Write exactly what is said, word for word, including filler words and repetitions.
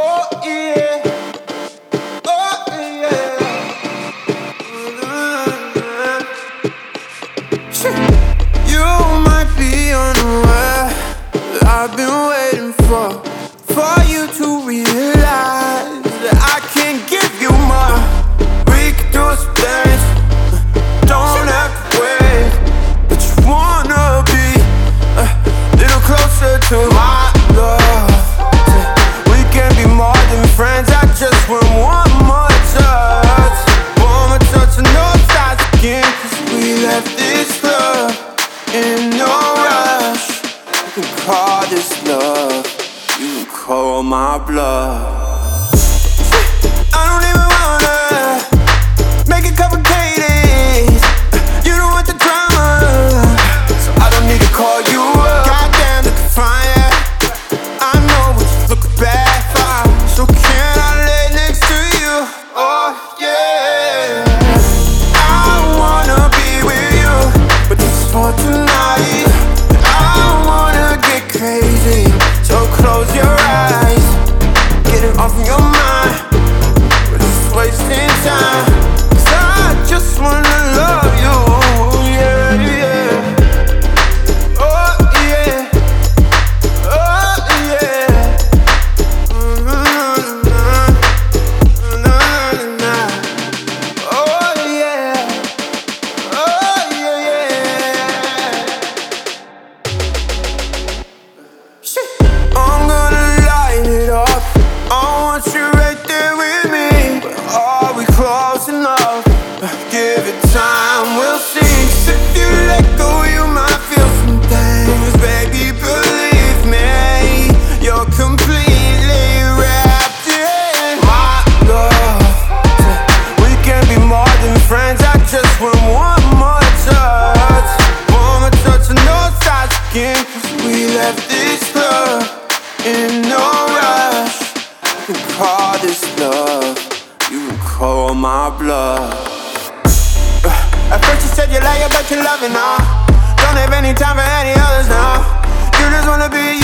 Oh yeah, oh yeah. You might be unaware that I've been waiting for For you to realize that I can't give you more. We could do some things, don't have to wait. But you wanna be a little closer to my love. We can be more than friends, I just want one more touch. One more touch and no sides again. Cause we left this love in no rush. You can call this love, you can call my bluff. I don't even wanna make it complicated. You don't want the drama, so I don't need to call you up. Goddamn, looking fine, yeah. I know what you look bad for, so can I lay next to you? Oh yeah. I wanna be with you, but this is for tonight. I wanna get crazy, so close your eyes. Get it off of your mind, we're just wasting time. Cause I just wanna love you, yeah, yeah. Oh yeah, oh yeah. Mm-hmm. Oh yeah, oh yeah, yeah. Shit. I'm gonna light it up, I want you right there with me. But are we close enough? Give it time, we'll see. 'Cause if you let go, you might feel some things. Baby, believe me, you're completely wrapped in my love. We can be more than friends, I just want one more touch. One more touch and no sides again. Cause we left this love in no rush. You can call this love, you can call my bluff. At first you said you like it, but you love it now. Don't have any time for any others now. You just wanna be you.